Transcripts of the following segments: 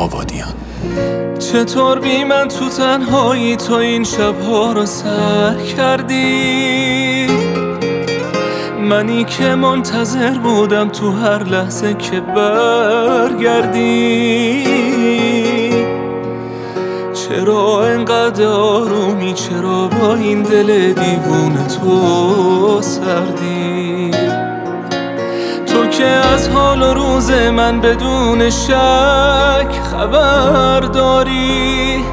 آبادیان. چطور بی من تو تنهایی تو این شبها رو سر کردی؟ منی که منتظر بودم تو هر لحظه که برگردی. چرا انقدر آرومی؟ چرا با این دل دیوونه تو سردی؟ تو که از حال و روز من بدون شک خبر داری.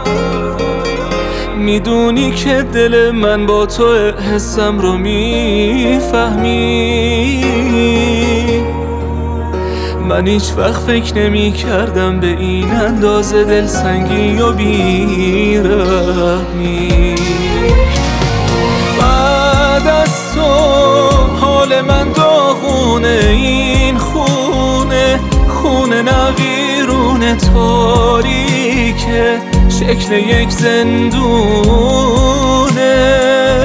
میدونی که دل من با تو حسم رو میفهمی. من هیچ وقت فکر نمی کردم به این اندازه دل سنگی و بیرحمی. بعد از تو حال من داغونه، این خونه نویرونه تاریکه شکل یک زندونه.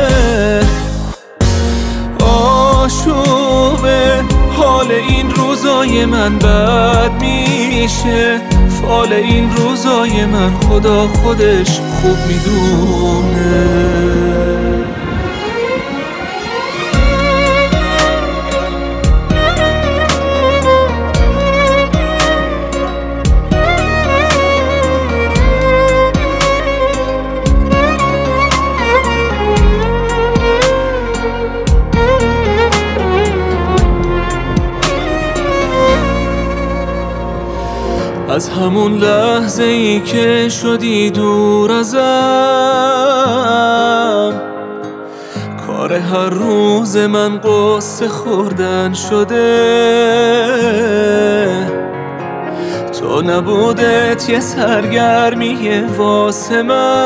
آشوبه حال این روزای من بد میشه، فال این روزای من خدا خودش خوب میدونه. از همون لحظه ای که شدی دور ازم، کار هر روز من قصه خوردن شده. تو نبودت یه سرگرمی واسه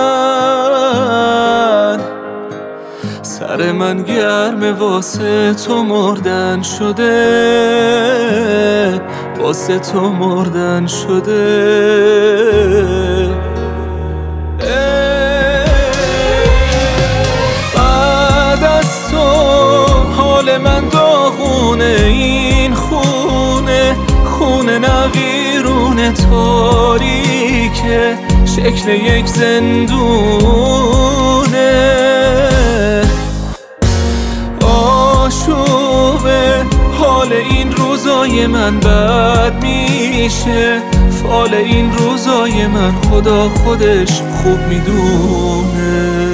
من، سر من گرم واسه تو مردن شده، واسه تو مردن شده. بعد از تو حال من داغونه، این خونه نویرونه تاریکه شکل یک زندونه. آشوبه حال این روزای من بد میشه، فال این روزای من خدا خودش خوب میدونه.